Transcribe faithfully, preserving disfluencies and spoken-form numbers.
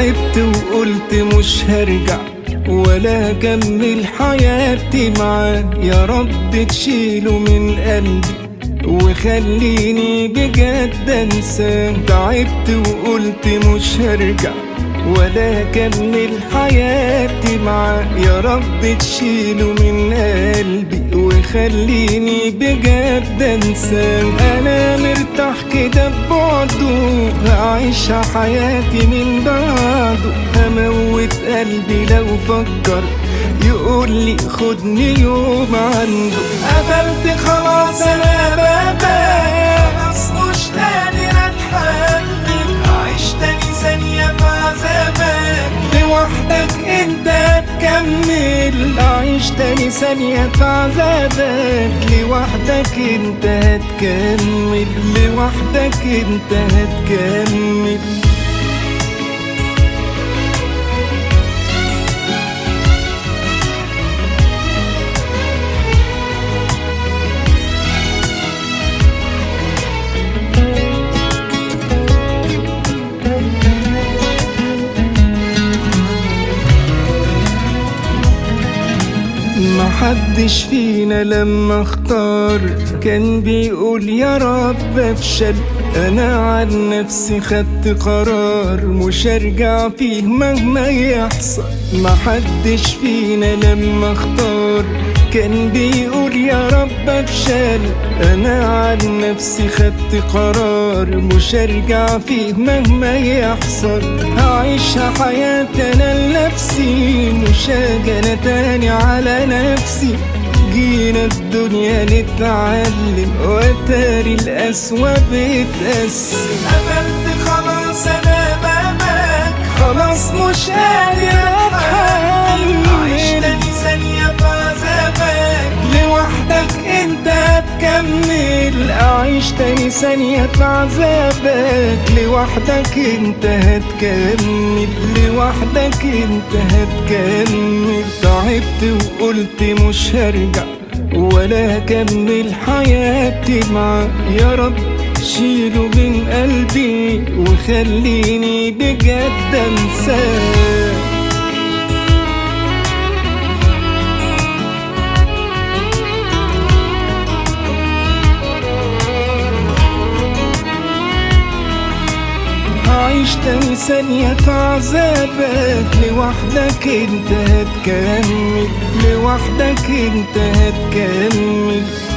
تعبت وقلت مش هرجع ولا أكمل حياتي معاه. يا رب تشيله من قلبي وخليني بجد انساه. تعبت وقلت مش هرجع ولا أكمل حياتي معاه. يا رب تشيله من قلبي وخليني بجد انساه. انا مرتاح كده ببعده، هعيش حياتي من بعده. هموت قلبي لو فكر يقولي خدني يوم عنده. قفلت خلاص انا بابا، خلاص مش قادر اتحمل. عيش تاني ثانية في عذابك، لوحدك انت هتكمل. اعيش تاني ثانية في عذابك، لوحدك انت هتكمل. لوحدك انت هتكمل. محدش فينا لما اختار كان بيقول يا رب افشل. انا عن نفسي خدت قرار مش هرجع فيه مهما يحصل. محدش فينا لما اختار كان بيقول يا رب افشل. انا عن نفسي خدت قرار مش هرجع فيه مهما يحصل. هعيشها حياتي انا لنفسي، مش هاجي انا تاني على نفسي. جينا الدنيا نتعلم واتاري القسوة بتقسم. قفلت خلاص انا بابك، خلاص مش قادر اتحمل. عيش تاني ثانية في عذابك، لوحدك انت هتكمل. اعيش تاني ثانية في عذابك، لوحدك انت هتكمل. لوحدك انت هتكمل. تعبت وقلت مش هرجع ولا أكمل حياتي معاه. يا رب شيله من قلبي وخليني بجد انساه. عيش تاني ثانية في عذابك، لوحدك انت هتكمل. لوحدك انت هتكمل.